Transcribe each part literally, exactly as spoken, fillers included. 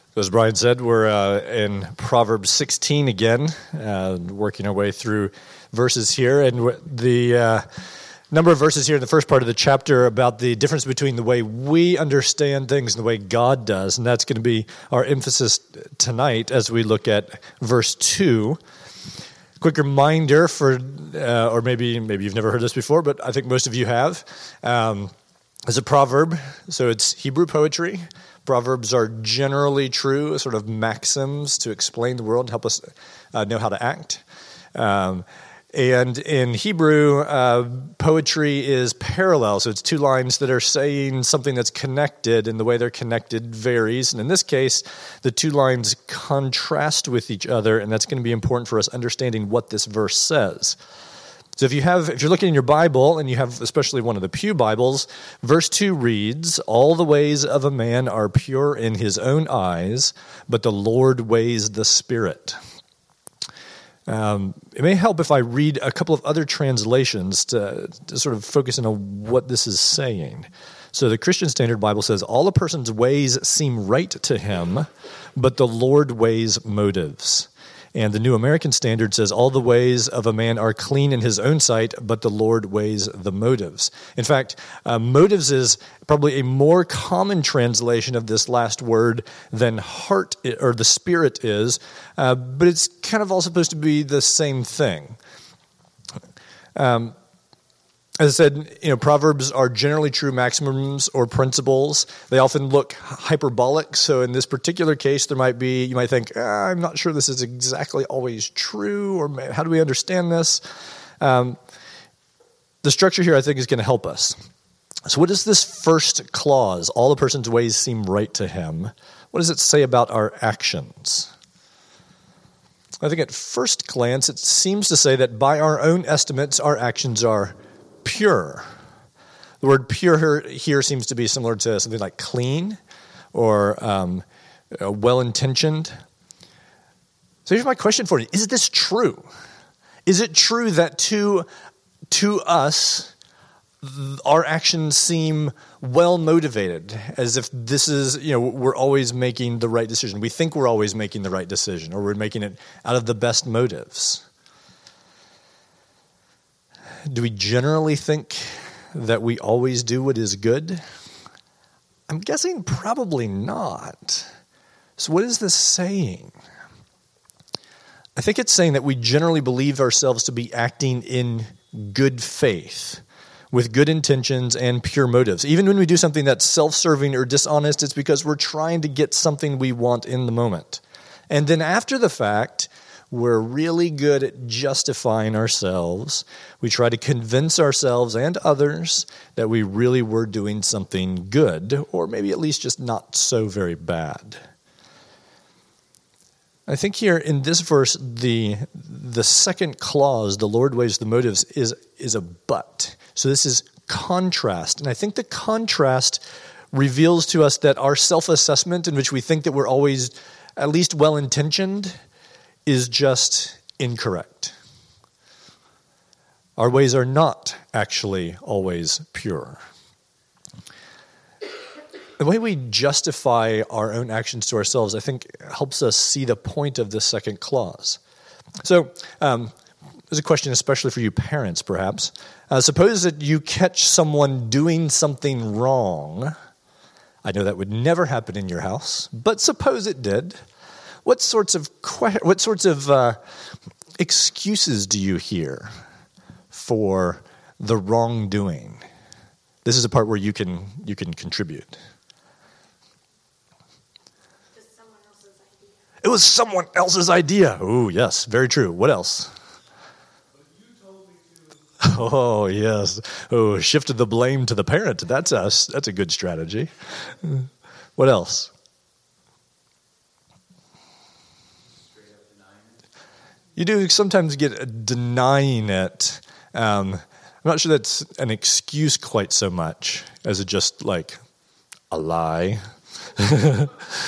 As Brian said, we're uh, in Proverbs sixteen again, uh, working our way through verses here. And the uh, number of verses here in the first part of the chapter about the difference between the way we understand things and the way God does. And that's going to be our emphasis tonight as we look at verse two. Quick reminder for, uh, or maybe maybe you've never heard this before, but I think most of you have. Um, it's a proverb, so it's Hebrew poetry. Proverbs are generally true, sort of maxims to explain the world, help us uh, know how to act. Um, and in Hebrew, uh, poetry is parallel, so it's two lines that are saying something that's connected, and the way they're connected varies. And in this case, the two lines contrast with each other, and that's going to be important for us understanding what this verse says. So if you have, if you're looking in your Bible, and you have especially one of the Pew Bibles, verse two reads, "All the ways of a man are pure in his own eyes, but the Lord weighs the spirit." Um, it may help if I read a couple of other translations to, to sort of focus in on what this is saying. So the Christian Standard Bible says, "All a person's ways seem right to him, but the Lord weighs motives." And the New American Standard says, "All the ways of a man are clean in his own sight, but the Lord weighs the motives." In fact, uh, motives is probably a more common translation of this last word than heart or the spirit is, uh, but it's kind of all supposed to be the same thing. Um, As I said, you know, Proverbs are generally true maxims or principles. They often look hyperbolic. So in this particular case, there might be, you might think, ah, I'm not sure this is exactly always true, or how do we understand this? Um, the structure here, I think, is going to help us. So what is this first clause, "All a person's ways seem right to him"? What does it say about our actions? I think at first glance, it seems to say that by our own estimates, our actions are pure. The word pure here seems to be similar to something like clean or um, well-intentioned. So here's my question for you. Is this true? Is it true that to, to us, our actions seem well-motivated, as if this is, you know, we're always making the right decision? We think we're always making the right decision, or we're making it out of the best motives. Do we generally think that we always do what is good? I'm guessing probably not. So what is this saying? I think it's saying that we generally believe ourselves to be acting in good faith, with good intentions and pure motives. Even when we do something that's self-serving or dishonest, it's because we're trying to get something we want in the moment. And then after the fact, we're really good at justifying ourselves. We try to convince ourselves and others that we really were doing something good, or maybe at least just not so very bad. I think here in this verse, the the second clause, "the Lord weighs the motives," is, is a but. So this is contrast. And I think the contrast reveals to us that our self-assessment, in which we think that we're always at least well-intentioned, is just incorrect. Our ways are not actually always pure. The way we justify our own actions to ourselves, I think, helps us see the point of this second clause. So, um, there's a question especially for you parents, perhaps. Uh, suppose that you catch someone doing something wrong. I know that would never happen in your house, but suppose it did. What sorts of que- what sorts of uh, excuses do you hear for the wrongdoing? This is a part where you can you can contribute. It was someone else's idea. It was someone else's idea. Oh, yes, very true. What else? But you told me to. Oh, yes. Oh, shifted the blame to the parent. That's a that's a good strategy. What else? You do sometimes get denying it. Um, I'm not sure that's an excuse quite so much as a just like a lie. I was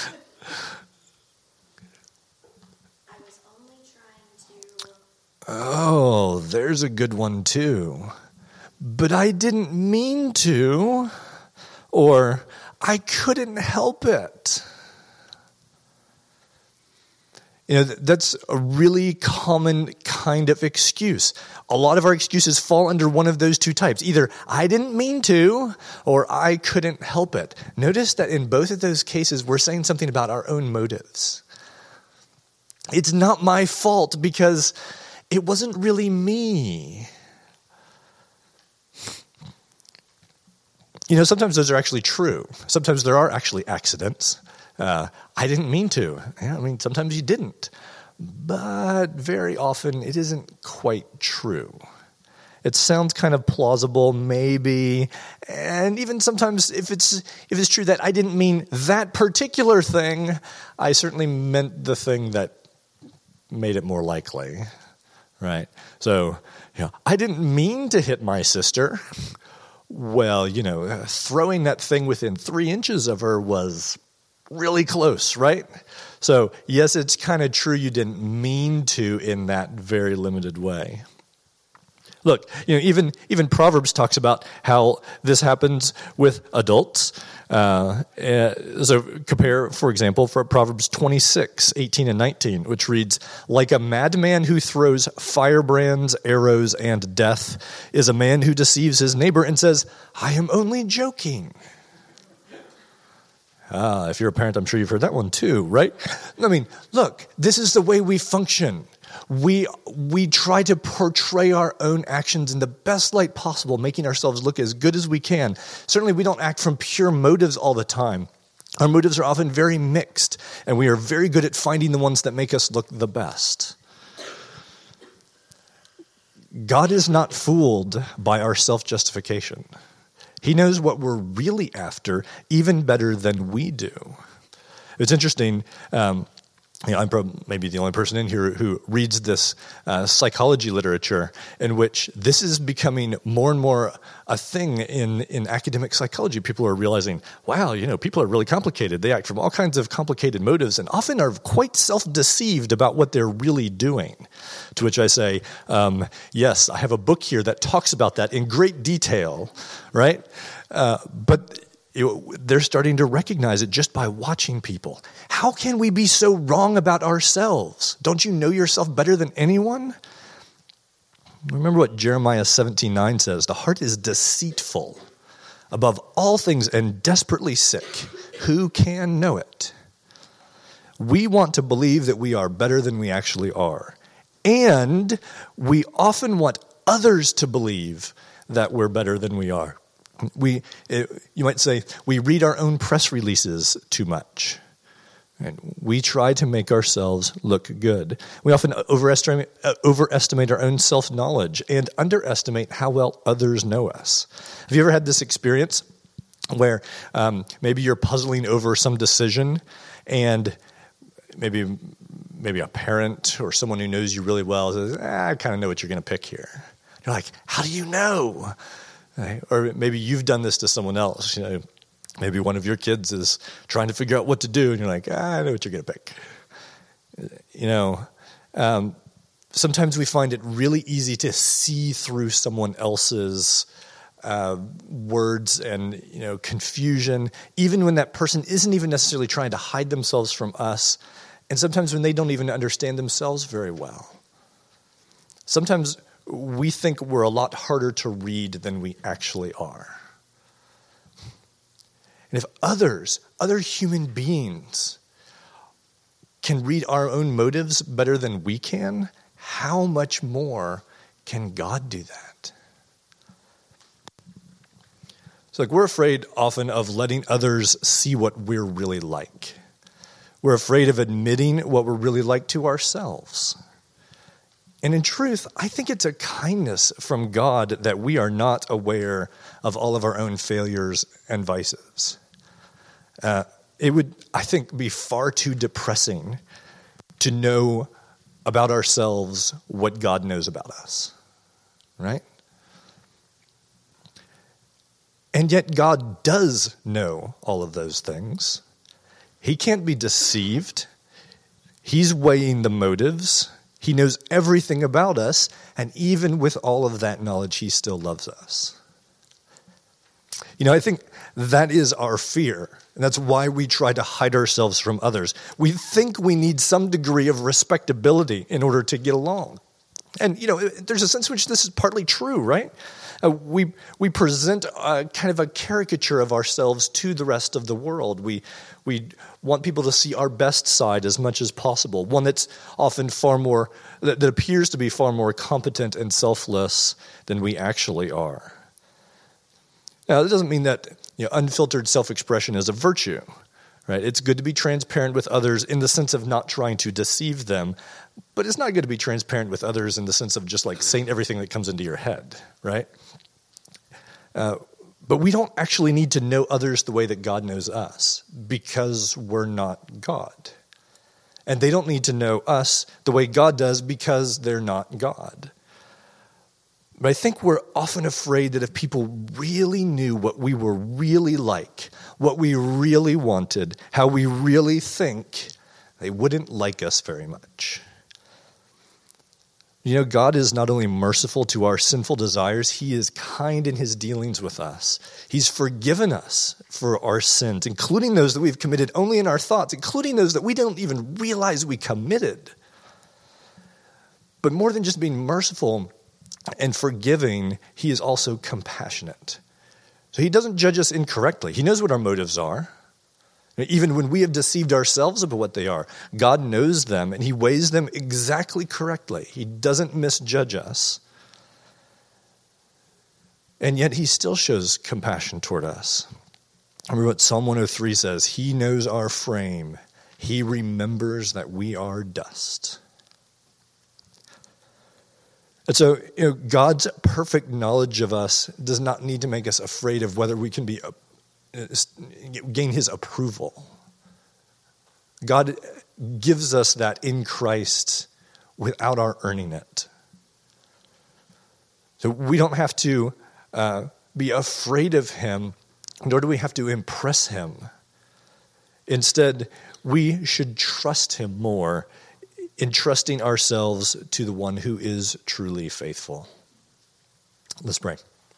only trying to. Oh, there's a good one too. But I didn't mean to, or I couldn't help it. You know, that's a really common kind of excuse. A lot of our excuses fall under one of those two types. Either I didn't mean to, or I couldn't help it. Notice that in both of those cases, we're saying something about our own motives. It's not my fault because it wasn't really me. You know, sometimes those are actually true. Sometimes there are actually accidents. Uh, I didn't mean to. Yeah, I mean, sometimes you didn't. But very often it isn't quite true. It sounds kind of plausible, maybe, and even sometimes if it's if it's true that I didn't mean that particular thing, I certainly meant the thing that made it more likely, right? So, you know, I didn't mean to hit my sister. Well, you know, throwing that thing within three inches of her was really close, right? So, yes, it's kind of true you didn't mean to in that very limited way. Look, you know, even even Proverbs talks about how this happens with adults. Uh, uh, so compare, for example, for Proverbs twenty-six, eighteen and nineteen, which reads, "Like a madman who throws firebrands, arrows, and death is a man who deceives his neighbor and says, 'I am only joking.'" Ah, if you're a parent, I'm sure you've heard that one too, right? I mean, look, this is the way we function. We we try to portray our own actions in the best light possible, making ourselves look as good as we can. Certainly, we don't act from pure motives all the time. Our motives are often very mixed, and we are very good at finding the ones that make us look the best. God is not fooled by our self-justification. He knows what we're really after even better than we do. It's interesting. Um, you know, I'm probably maybe the only person in here who reads this uh, psychology literature in which this is becoming more and more a thing in, in academic psychology. People are realizing, wow, you know, people are really complicated. They act from all kinds of complicated motives and often are quite self-deceived about what they're really doing. To which I say, um, yes, I have a book here that talks about that in great detail, right? Uh, but it, they're starting to recognize it just by watching people. How can we be so wrong about ourselves? Don't you know yourself better than anyone? Remember what Jeremiah seventeen nine says, "The heart is deceitful above all things and desperately sick. Who can know it?" We want to believe that we are better than we actually are. And we often want others to believe that we're better than we are. We, it, you might say, we read our own press releases too much. And we try to make ourselves look good. We often overestimate, uh, overestimate our own self-knowledge and underestimate how well others know us. Have you ever had this experience where um, maybe you're puzzling over some decision and maybe maybe a parent or someone who knows you really well says, ah, I kind of know what you're going to pick here. You're like, how do you know? Right? Or maybe you've done this to someone else. You know, maybe one of your kids is trying to figure out what to do, and you're like, ah, I know what you're going to pick. You know, um, sometimes we find it really easy to see through someone else's uh, words and, you know, confusion, even when that person isn't even necessarily trying to hide themselves from us. And sometimes when they don't even understand themselves very well. Sometimes we think we're a lot harder to read than we actually are. And if others, other human beings, can read our own motives better than we can, how much more can God do that? So, like, we're afraid often of letting others see what we're really like. We're afraid of admitting what we're really like to ourselves. And in truth, I think it's a kindness from God that we are not aware of all of our own failures and vices. Uh, it would, I think, be far too depressing to know about ourselves what God knows about us, right? And yet God does know all of those things. He can't be deceived. He's weighing the motives. He knows everything about us, and even with all of that knowledge, he still loves us. You know, I think That is our fear. And that's why we try to hide ourselves from others. We think we need some degree of respectability in order to get along. And, you know, there's a sense in which this is partly true, right? Uh, we we present a, kind of a caricature of ourselves to the rest of the world. We we want people to see our best side as much as possible, one that's often far more, that, that appears to be far more competent and selfless than we actually are. Now, that doesn't mean that, you know, unfiltered self-expression is a virtue, right? It's good to be transparent with others in the sense of not trying to deceive them, but it's not good to be transparent with others in the sense of just like saying everything that comes into your head, right? Uh, but we don't actually need to know others the way that God knows us because we're not God. And they don't need to know us the way God does because they're not God. But I think we're often afraid that if people really knew what we were really like, what we really wanted, how we really think, they wouldn't like us very much. You know, God is not only merciful to our sinful desires, he is kind in his dealings with us. He's forgiven us for our sins, including those that we've committed only in our thoughts, including those that we don't even realize we committed. But more than just being merciful and forgiving, he is also compassionate. So he doesn't judge us incorrectly. He knows what our motives are. Even when we have deceived ourselves about what they are, God knows them and he weighs them exactly correctly. He doesn't misjudge us. And yet he still shows compassion toward us. Remember what Psalm one oh three says, he knows our frame. He remembers that we are dust. And so, you know, God's perfect knowledge of us does not need to make us afraid of whether we can be gain his approval. God gives us that in Christ without our earning it. So we don't have to uh, be afraid of him, nor do we have to impress him. Instead, we should trust him more, entrusting ourselves to the one who is truly faithful. Let's pray.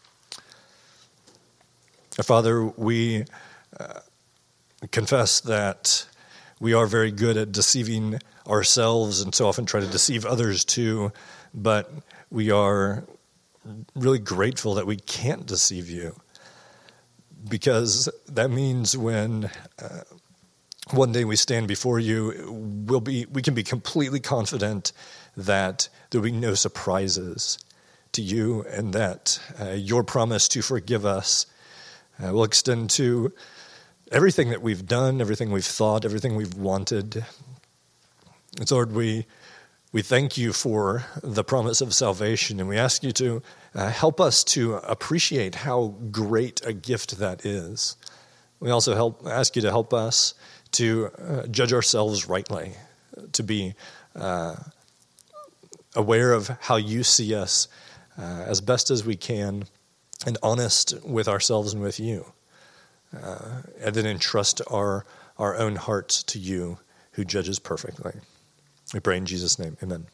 Father, we uh, confess that we are very good at deceiving ourselves and so often try to deceive others too, but we are really grateful that we can't deceive you, because that means when uh, one day we stand before you, we'll be, we can be completely confident that there will be no surprises to you, and that uh, your promise to forgive us Uh, will extend to everything that we've done, everything we've thought, everything we've wanted. And so, Lord, we we thank you for the promise of salvation, and we ask you to uh, help us to appreciate how great a gift that is. We also help ask you to help us to uh, judge ourselves rightly, to be uh, aware of how you see us uh, as best as we can, and honest with ourselves and with you, uh, and then entrust our, our own hearts to you who judges perfectly. We pray in Jesus' name, amen.